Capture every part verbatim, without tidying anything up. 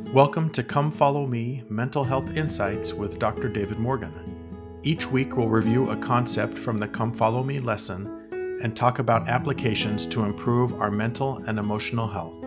Welcome to Come Follow Me Mental Health Insights with Doctor David Morgan. Each week we'll review a concept from the Come Follow Me lesson and talk about applications to improve our mental and emotional health.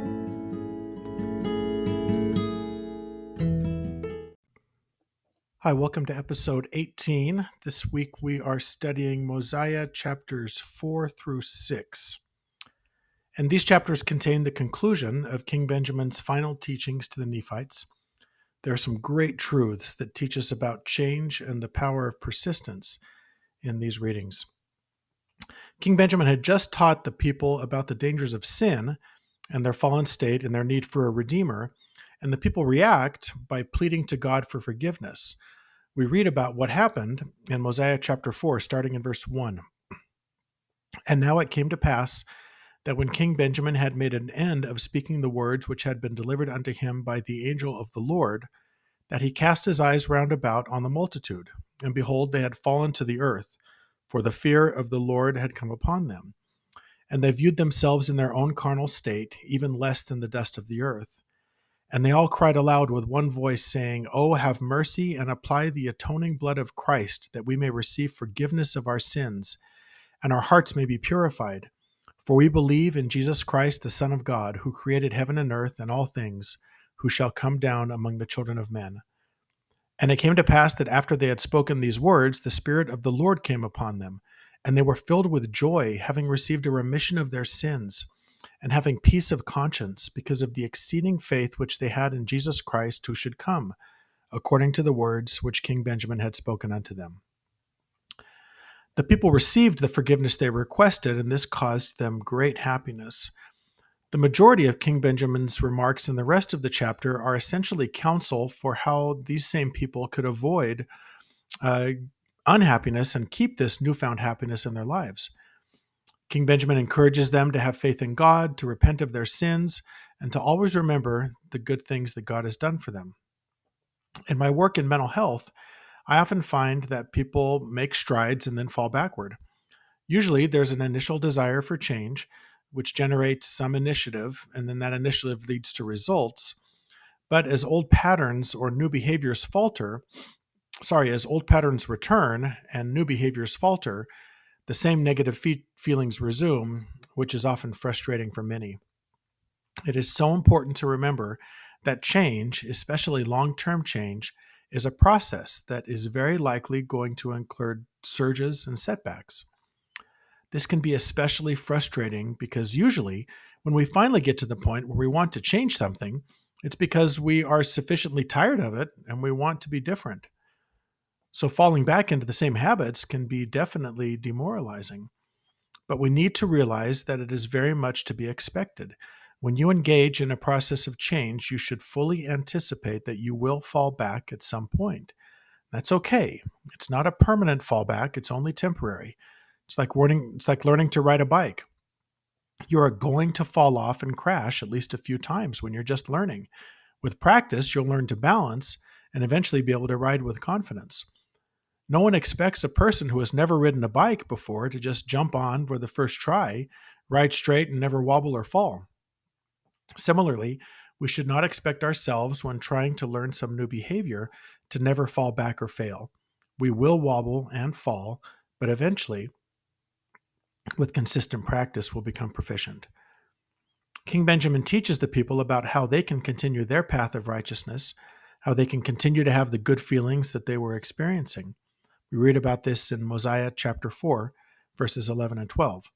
Hi, welcome to episode eighteen. This week we are studying Mosiah chapters four through six. And these chapters contain the conclusion of King Benjamin's final teachings to the Nephites. There are some great truths that teach us about change and the power of persistence in these readings. King Benjamin had just taught the people about the dangers of sin and their fallen state and their need for a redeemer, and the people react by pleading to God for forgiveness. We read about what happened in Mosiah chapter four, starting in verse one. And now it came to pass that when King Benjamin had made an end of speaking the words which had been delivered unto him by the angel of the Lord, that he cast his eyes round about on the multitude, and behold, they had fallen to the earth, for the fear of the Lord had come upon them. And they viewed themselves in their own carnal state, even less than the dust of the earth. And they all cried aloud with one voice, saying, O have mercy, and apply the atoning blood of Christ, that we may receive forgiveness of our sins, and our hearts may be purified. For we believe in Jesus Christ, the Son of God, who created heaven and earth and all things, who shall come down among the children of men. And it came to pass that after they had spoken these words, the Spirit of the Lord came upon them, and they were filled with joy, having received a remission of their sins, and having peace of conscience, because of the exceeding faith which they had in Jesus Christ, who should come, according to the words which King Benjamin had spoken unto them. The people received the forgiveness they requested, and this caused them great happiness. The majority of King Benjamin's remarks in the rest of the chapter are essentially counsel for how these same people could avoid uh, unhappiness and keep this newfound happiness in their lives. King Benjamin encourages them to have faith in God, to repent of their sins, and to always remember the good things that God has done for them. In my work in mental health, I often find that people make strides and then fall backward. Usually there's an initial desire for change, which generates some initiative, and then that initiative leads to results. But as old patterns or new behaviors falter, sorry, as old patterns return and new behaviors falter, the same negative fe- feelings resume, which is often frustrating for many. It is so important to remember that change, especially long-term change, is a process that is very likely going to include surges and setbacks. This can be especially frustrating because usually when we finally get to the point where we want to change something, it's because we are sufficiently tired of it and we want to be different. So falling back into the same habits can be definitely demoralizing. But we need to realize that it is very much to be expected. When you engage in a process of change, you should fully anticipate that you will fall back at some point. That's okay. It's not a permanent fallback. It's only temporary. It's like learning, it's like learning to ride a bike. You are going to fall off and crash at least a few times when you're just learning. With practice, you'll learn to balance and eventually be able to ride with confidence. No one expects a person who has never ridden a bike before to just jump on for the first try, ride straight, and never wobble or fall. Similarly, we should not expect ourselves when trying to learn some new behavior to never fall back or fail. We will wobble and fall, but eventually, with consistent practice, we'll become proficient. King Benjamin teaches the people about how they can continue their path of righteousness, how they can continue to have the good feelings that they were experiencing. We read about this in Mosiah chapter four, verses eleven and twelve.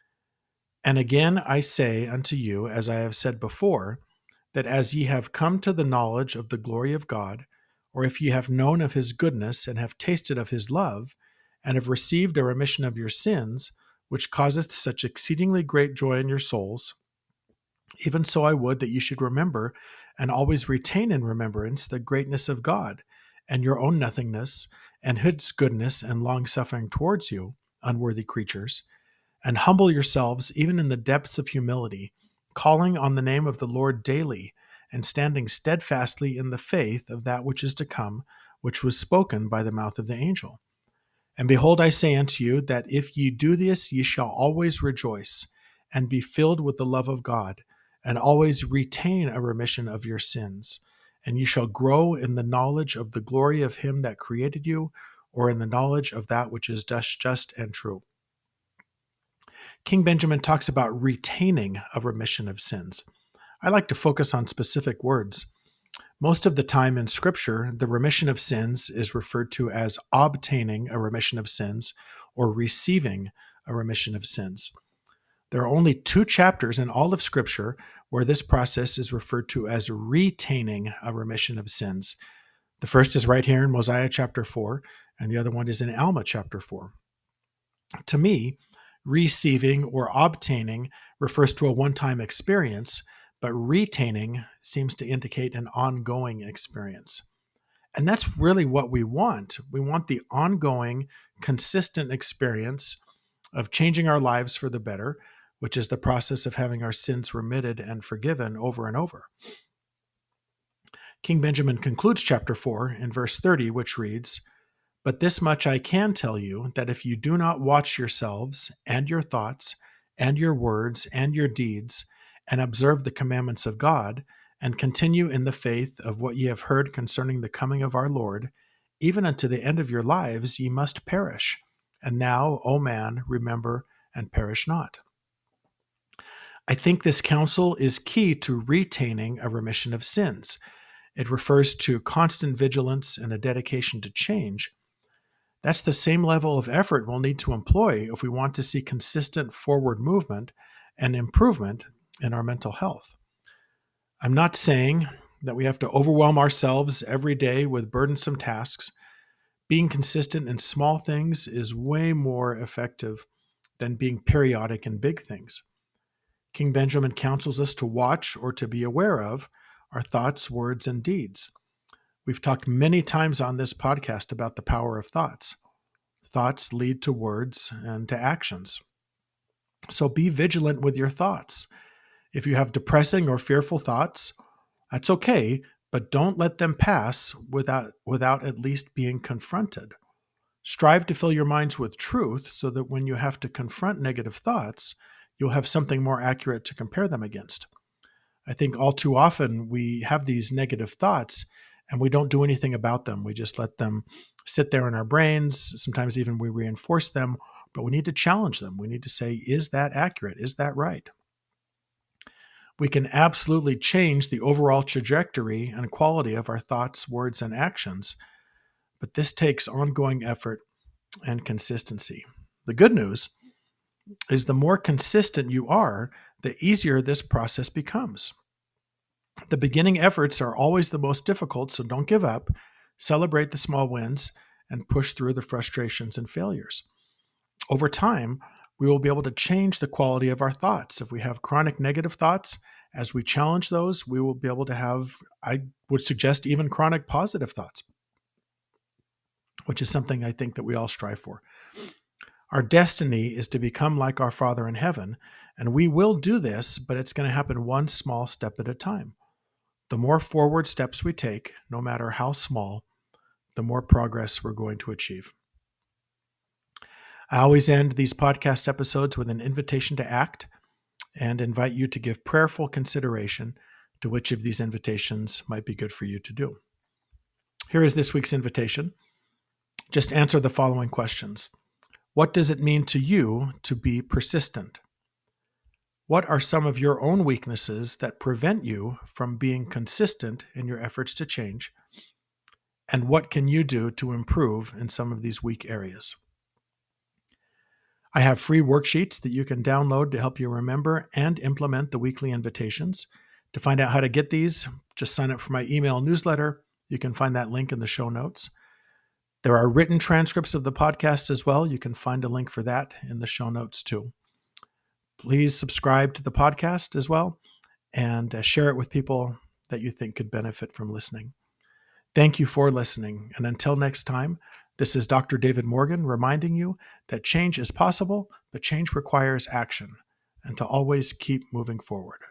And again I say unto you, as I have said before, that as ye have come to the knowledge of the glory of God, or if ye have known of his goodness, and have tasted of his love, and have received a remission of your sins, which causeth such exceedingly great joy in your souls, even so I would that ye should remember, and always retain in remembrance the greatness of God, and your own nothingness, and his goodness and long-suffering towards you, unworthy creatures, and humble yourselves even in the depths of humility, calling on the name of the Lord daily, and standing steadfastly in the faith of that which is to come, which was spoken by the mouth of the angel. And behold, I say unto you, that if ye do this, ye shall always rejoice, and be filled with the love of God, and always retain a remission of your sins. And you shall grow in the knowledge of the glory of him that created you, or in the knowledge of that which is just and true. King Benjamin talks about retaining a remission of sins. I like to focus on specific words. Most of the time in Scripture, the remission of sins is referred to as obtaining a remission of sins or receiving a remission of sins. There are only two chapters in all of Scripture where this process is referred to as retaining a remission of sins. The first is right here in Mosiah chapter four, and the other one is in Alma chapter four. To me, receiving or obtaining refers to a one-time experience, but retaining seems to indicate an ongoing experience. And that's really what we want. We want the ongoing, consistent experience of changing our lives for the better, which is the process of having our sins remitted and forgiven over and over. King Benjamin concludes chapter four in verse thirty, which reads, "But this much I can tell you, that if you do not watch yourselves and your thoughts and your words and your deeds, and observe the commandments of God, and continue in the faith of what ye have heard concerning the coming of our Lord, even unto the end of your lives ye must perish. And now, O man, remember and perish not." I think this counsel is key to retaining a remission of sins. It refers to constant vigilance and a dedication to change. That's the same level of effort we'll need to employ if we want to see consistent forward movement and improvement in our mental health. I'm not saying that we have to overwhelm ourselves every day with burdensome tasks. Being consistent in small things is way more effective than being periodic in big things. King Benjamin counsels us to watch or to be aware of our thoughts, words, and deeds. We've talked many times on this podcast about the power of thoughts. Thoughts lead to words and to actions. So be vigilant with your thoughts. If you have depressing or fearful thoughts, that's okay, but don't let them pass without, without at least being confronted. Strive to fill your minds with truth so that when you have to confront negative thoughts, you'll have something more accurate to compare them against. I think all too often we have these negative thoughts and we don't do anything about them. We just let them sit there in our brains. Sometimes even we reinforce them, but we need to challenge them. We need to say, is that accurate? Is that right? We can absolutely change the overall trajectory and quality of our thoughts, words, and actions, but this takes ongoing effort and consistency. The good news is the more consistent you are, the easier this process becomes. The beginning efforts are always the most difficult, so don't give up. Celebrate the small wins and push through the frustrations and failures. Over time, we will be able to change the quality of our thoughts. If we have chronic negative thoughts, as we challenge those, we will be able to have, I would suggest, even chronic positive thoughts, which is something I think that we all strive for. Our destiny is to become like our Father in heaven, and we will do this, but it's going to happen one small step at a time. The more forward steps we take, no matter how small, the more progress we're going to achieve. I always end these podcast episodes with an invitation to act and invite you to give prayerful consideration to which of these invitations might be good for you to do. Here is this week's invitation. Just answer the following questions. What does it mean to you to be persistent? What are some of your own weaknesses that prevent you from being consistent in your efforts to change? And what can you do to improve in some of these weak areas? I have free worksheets that you can download to help you remember and implement the weekly invitations. To find out how to get these, just sign up for my email newsletter. You can find that link in the show notes. There are written transcripts of the podcast as well. You can find a link for that in the show notes too. Please subscribe to the podcast as well and uh, share it with people that you think could benefit from listening. Thank you for listening. And until next time, this is Doctor David Morgan reminding you that change is possible, but change requires action, and to always keep moving forward.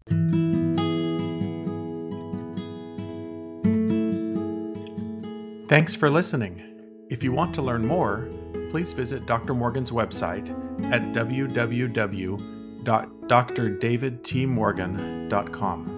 Thanks for listening. If you want to learn more, please visit Doctor Morgan's website at w w w dot d r david t morgan dot com.